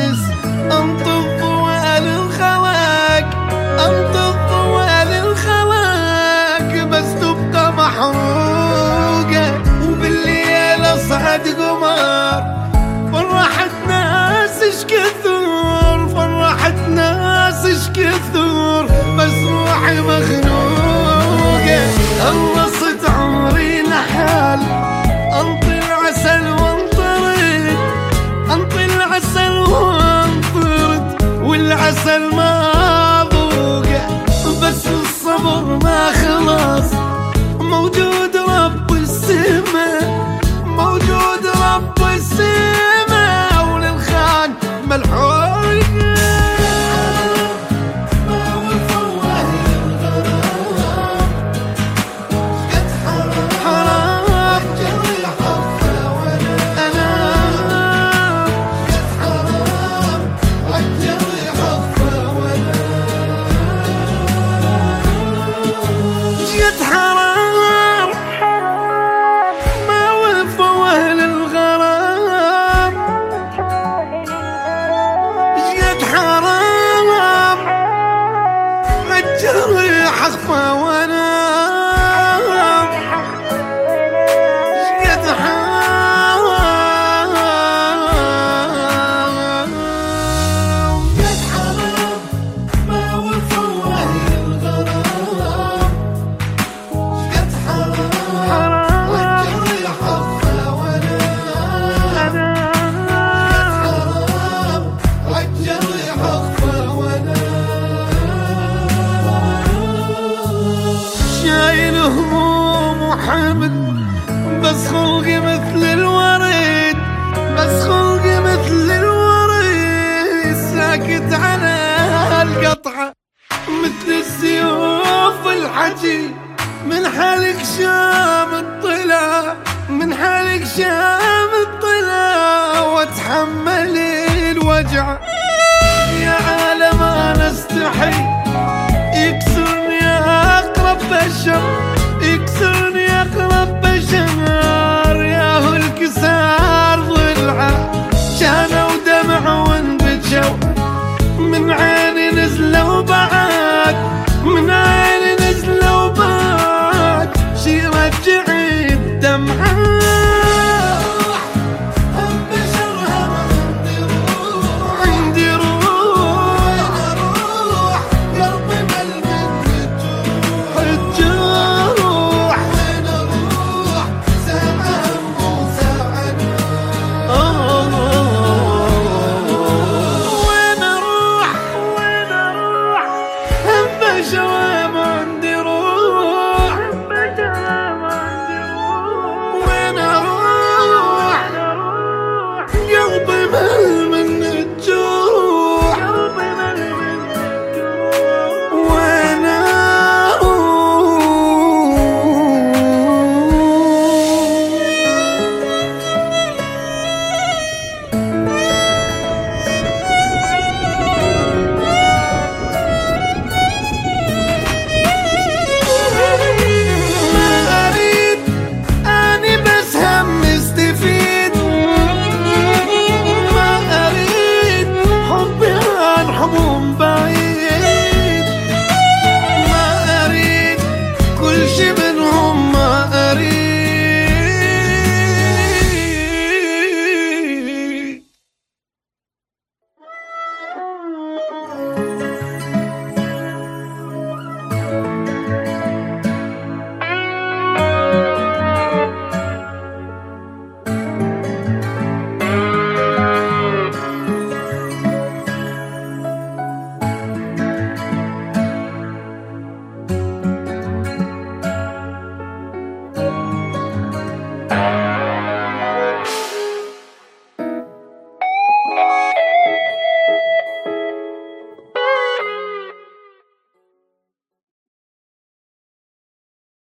الناس، انطف طوال الخلق، انطف طوال الخلق، بس تبقى محروقة وبالليل اصعد قمر. فرحت ناس اش كثر، فرحت ناس اش كثر، بس روحي مخنوقة. خلصت عمري نحال، انطي العسل وانطرد، انطي العسل وانطرد، والعسل ما ذوقه، بس الصبر ما خلص. موجود رب السماء، موجود رب السماء، وللخان ملحوق. الجريح اخفى وانام، شقد حرام، شقد حرام ما وفى وهي الغرام، شقد حرام والجريح اخفى وانام، شقد حرام والجريح اخفى وانام. شايل هموم وحمل، بس خلقي مثل الورد، بس خلقي مثل الورد، ساكت على القطعة مثل السيوف الحجي. من حالك شام الطلا، من حالك شام الطلا، واتحمل الوجع. يا عالم انا استحي، يكسرني اقرب بشر، يكسرني اقرب بشر، ياهو الكسار ضلعه، شانه ودمع